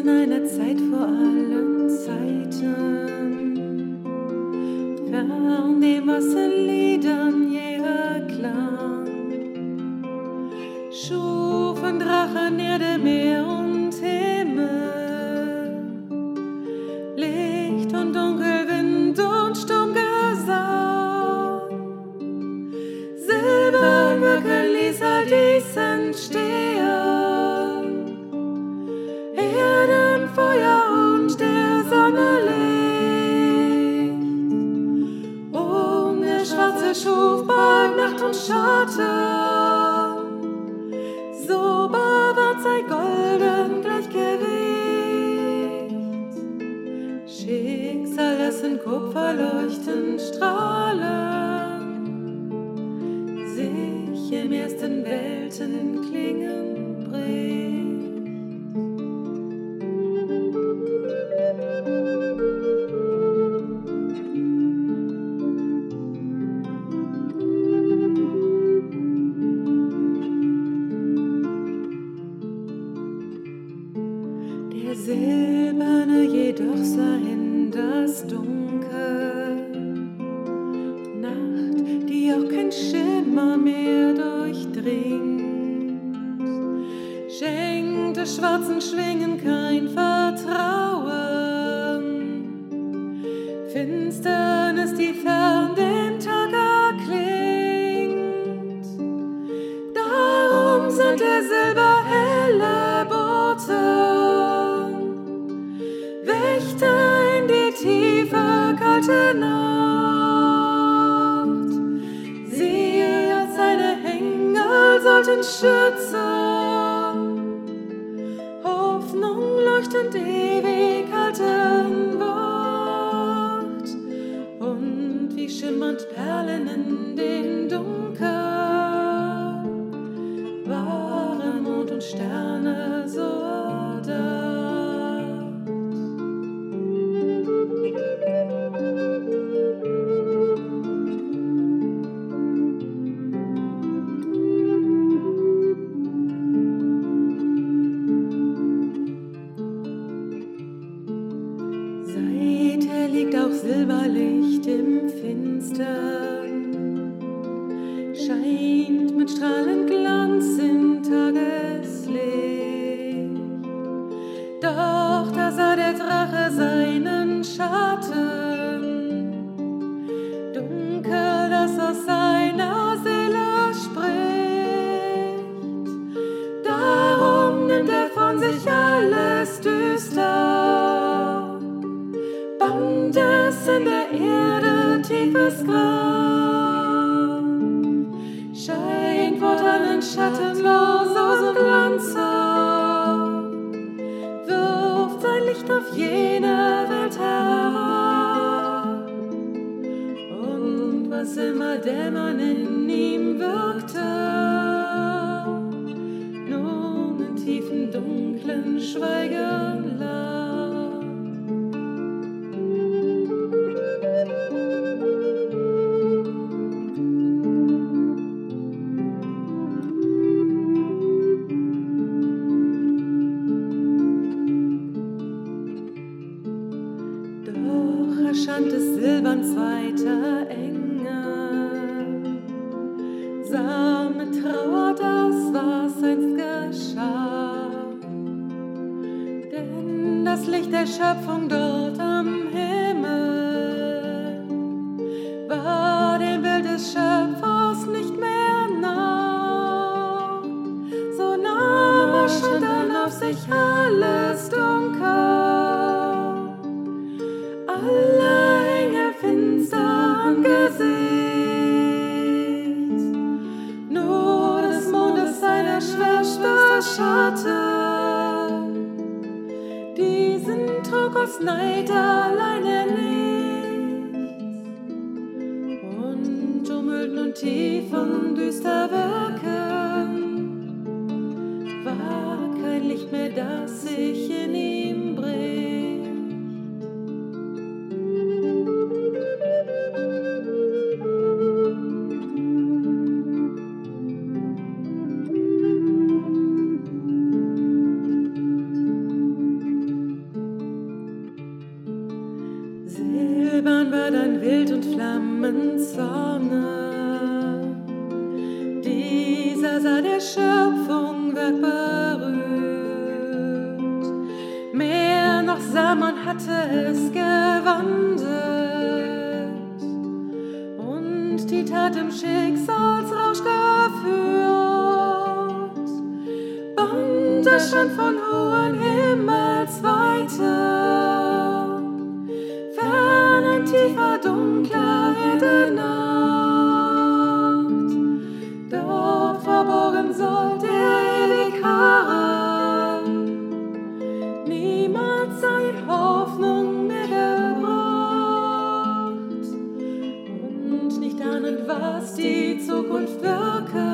in einer Zeit vor allen Zeiten, fern dem, was in Liedern je erklang, schufen Drachen Erde, Meer und Himmel, Licht und Dunkel, Wind und Sturmgesang. Silberwirken ließ all dies entstehen, Erden, Feuer und der Sonne Licht. Der Schwarze schuf bald Nacht und Schatten, so bewahrt sei golden Gleichgewicht. Schicksal, das in Kupfer leuchtend strahlen, sich im ersten Welten klingen bringt. Der Silberne jedoch sah in das Dunkel, Nacht, die auch kein Schimmer mehr durchdringt, schenkte schwarzen Schwingen kein Vertrauen, Finsternis, die fern den Tag erklingt. Darum sind der silberhelle Boten, Wächter in die tiefe, kalte Nacht. Sie als seine Engel sollten schützen, Hoffnung leuchtend ewig halten Wacht. Und wie schimmernd Perlen in den Dunkel waren Mond und Sterne so erdacht. Seither liegt auch Silberlicht im Finstern, scheint mit strahlend Glanz im Tageslicht. Doch da sah der Drache seinen Schatten, dunkel, das aus seiner Seele spricht. Darum nimmt er von sich alles düster, band es in der Erde tiefes Grab, scheint fortan schattenlos und glanzhaft, wirft sein Licht auf jene Welt herab. Und was immer dämmern in ihm wirkte, nun in tiefen, dunklen Schweigen lag. Doch erscheint des Silberns zweiter Engel, sah mit Trauer das, was einst geschah. Denn das Licht der Schöpfung dort am Himmel war dem Bild des Schöpfers nicht mehr nah. So nahm er schon dann auf sich alles dunkel, alle Engel finster Angesicht, nur des Mondes seine Schwester Schatten, diesen trug aus Neid alleine nichts. Und umhüllt nun tief und düster wirken, war kein Licht mehr, das sich in ihm bricht. über dein Wild und Flammenzorne. Dieser sah der Schöpfung Werk berührt. Mehr noch sah man, hatte es gewandelt und die Tat im Schicksalsrausch geführt. Band erscheint von hohen Himmelsweite, fern ein tiefer, dunkler Erdenacht. Dort verborgen soll der ewig harren. Niemals sei ihm Hoffnung mehr gebracht und nicht ahnend, was die Zukunft wirke.